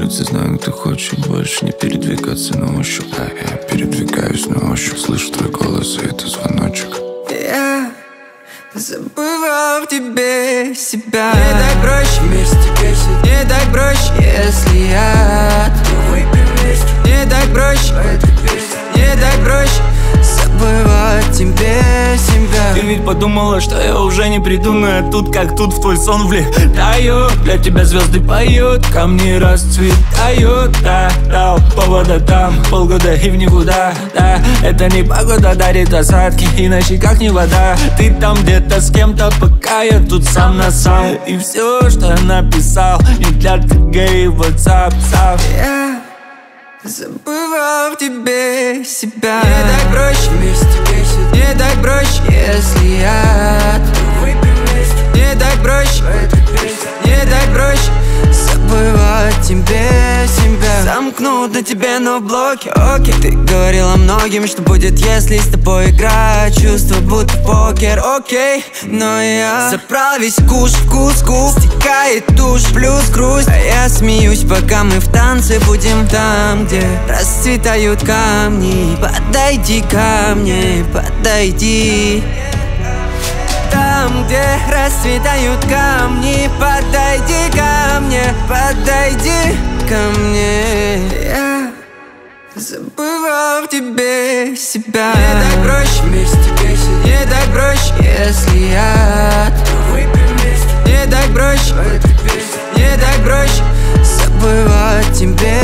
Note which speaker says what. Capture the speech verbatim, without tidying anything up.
Speaker 1: улице, знаю, ты хочешь больше не передвигаться на ощупь. А я передвигаюсь на ощупь, слышу твой голос, и это звоночек.
Speaker 2: Я забывал в тебе себя. Не так проще вместе песен, не так проще, если я. Не так проще, не так проще забывать тебе себя.
Speaker 3: Ты ведь подумала, что я уже не приду, но я тут как тут в твой сон влетаю. Для тебя звезды поют, камни расцветают. Да, да, повода там, полгода и в никуда. Да, это не погода дарит осадки, иначе как не вода. Ты там где-то с кем-то, пока я тут сам на сам. И все, что я написал, не для ТГ и WhatsApp.
Speaker 2: Я забывал в тебе себя. Не так проще вместе песен, не так проще, если я. Не так проще, не так проще забывать тебе себя. Замкнут на тебе, но в блоке, окей. Ты говорила многим, что будет, если с тобой играть. Чувство будто покер, окей. Но я забрал весь куш, вкус, губ. Стекает тушь, плюс грусть. А я смеюсь, пока мы в танце будем там, где расцветают камни. Подойди ко мне, подойди. Там, где расцветают камни, подойди ко мне, подойди ко мне. Я забывал в тебе себя. Не так проще вместе песен, не так проще, если я. Не так проще, не так проще забывать тебе